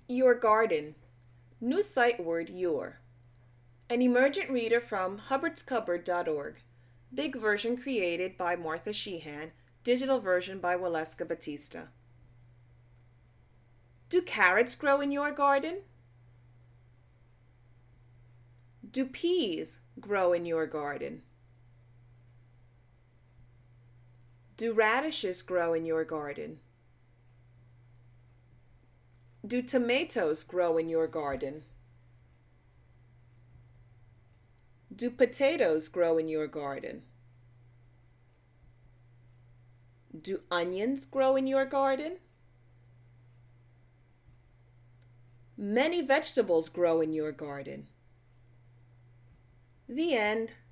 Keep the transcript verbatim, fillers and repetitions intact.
Your Garden. New sight word your. An emergent reader from hubbards cupboard dot org. Big version created by Martha Sheehan. Digital version by Waleska Batista. Do carrots grow in your garden? Do peas grow in your garden? Do radishes grow in your garden? Do tomatoes grow in your garden? Do potatoes grow in your garden? Do onions grow in your garden? Many vegetables grow in your garden. The end.